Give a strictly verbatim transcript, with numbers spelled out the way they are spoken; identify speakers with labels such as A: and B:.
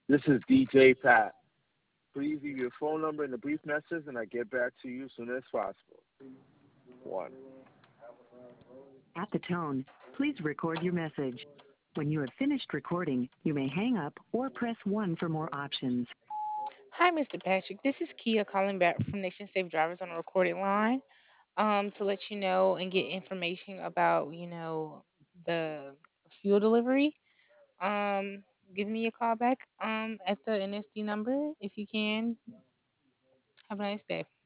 A: This is D J Pat. Please leave your phone number in a brief message and I get back to you as soon as possible. One.
B: At the tone, please record your message. When you have finished recording, you may hang up or press one for more options.
C: Hi, mister Patrick. This is Kia calling back from Nation Safe Drivers on a recorded line um, to let you know and get information about, you know, the fuel delivery. Um, give me a call back um, at the N S D number if you can. Have a nice day.